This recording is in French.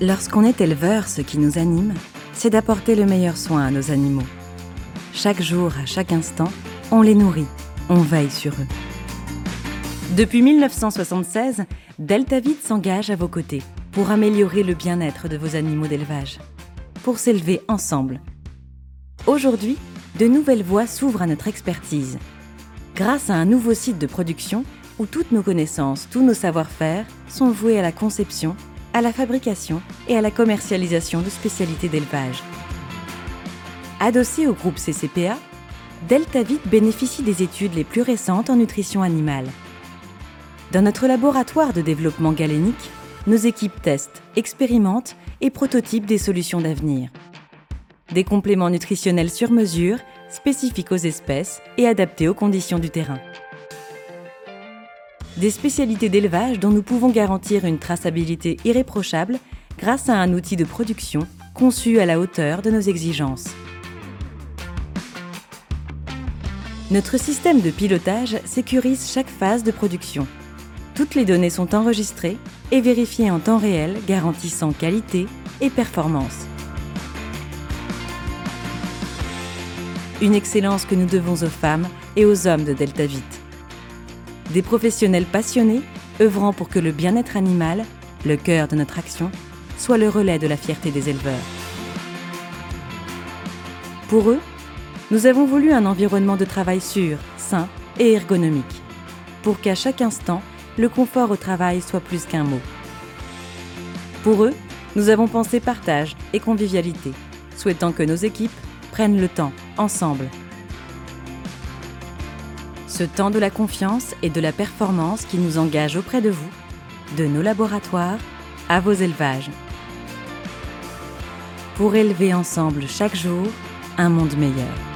Lorsqu'on est éleveur, ce qui nous anime, c'est d'apporter le meilleur soin à nos animaux. Chaque jour, à chaque instant, on les nourrit, on veille sur eux. Depuis 1976, Deltavid s'engage à vos côtés pour améliorer le bien-être de vos animaux d'élevage, pour s'élever ensemble. Aujourd'hui, de nouvelles voies s'ouvrent à notre expertise. Grâce à un nouveau site de production où toutes nos connaissances, tous nos savoir-faire sont voués à la conception, à la fabrication et à la commercialisation de spécialités d'élevage. Adossé au groupe CCPA, Deltavid bénéficie des études les plus récentes en nutrition animale. Dans notre laboratoire de développement galénique, nos équipes testent, expérimentent et prototypent des solutions d'avenir. Des compléments nutritionnels sur mesure, spécifiques aux espèces et adaptés aux conditions du terrain. Des spécialités d'élevage dont nous pouvons garantir une traçabilité irréprochable grâce à un outil de production conçu à la hauteur de nos exigences. Notre système de pilotage sécurise chaque phase de production. Toutes les données sont enregistrées et vérifiées en temps réel, garantissant qualité et performance. Une excellence que nous devons aux femmes et aux hommes de Deltavid. Des professionnels passionnés, œuvrant pour que le bien-être animal, le cœur de notre action, soit le relais de la fierté des éleveurs. Pour eux, nous avons voulu un environnement de travail sûr, sain et ergonomique, pour qu'à chaque instant, le confort au travail soit plus qu'un mot. Pour eux, nous avons pensé partage et convivialité, souhaitant que nos équipes prennent le temps, ensemble. Ce temps de la confiance et de la performance qui nous engage auprès de vous, de nos laboratoires à vos élevages. Pour élever ensemble chaque jour un monde meilleur.